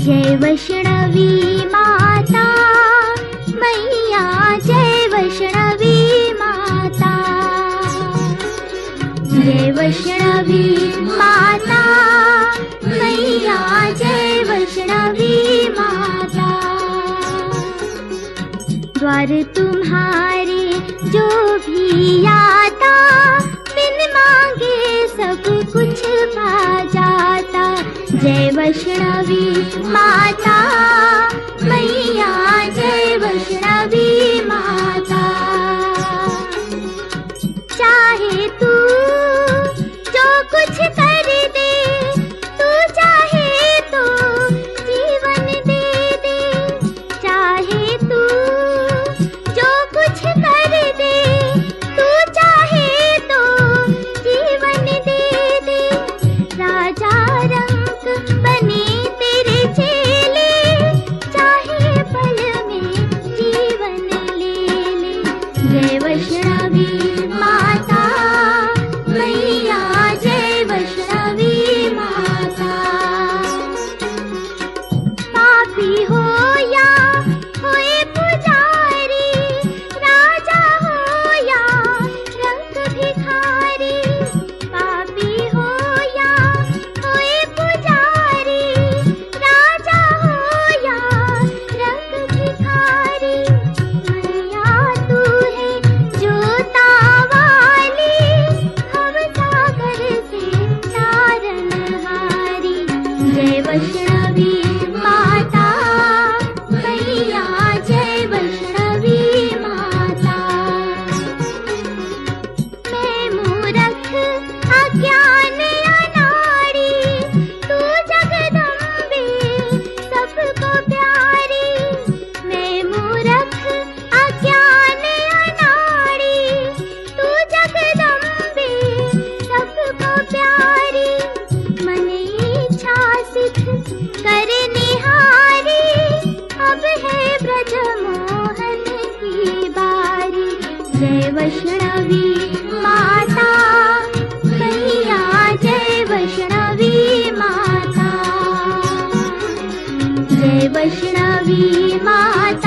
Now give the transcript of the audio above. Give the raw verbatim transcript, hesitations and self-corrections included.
जय वैष्णवी माता मैया, जय वैष्णवी माता, जय वैष्णवी माता मैया, जय वैष्णवी माता। द्वार तुम्हारे जो भी आता, बिन मांगे सब कुछ पा जाता। जय वैष्णवी माता मैया, जय वैष्णवी माता। चाहे तू जो कुछ कर दे, तू चाहे तो जीवन दे दे। चाहे तू जो कुछ कर दे, तू चाहे तो जीवन दे दे। राजा रंग बने तेरे चेले, चाहे पल में जीवन ले ले। जय वैष्णवी माता मैया, जय वैष्णवी माता। पापी हो या होए पुजारी, राजा हो या रंग भिखारी। पापी हो या होए पुजारी, राजा हो या रंग भिखारी। मैया तू है जोता वाली, भव सागर से तारनहारी। जय वैष्णवी माता मैया, जय वैष्णवी माता। मैं मूरख अज्ञान अनाड़ी, तू जगदम्बे सबको प्यारी। मैं मूरख अज्ञान अनाड़ी, तू जगदम्बे सबको प्यारी। मन इच्छा सिद्ध कर निहारी, अब है ब्रज मोहन की बारी। जय वैष्णवी माता मैया, जय वैष्णवी माता, जय वैष्णवी माता।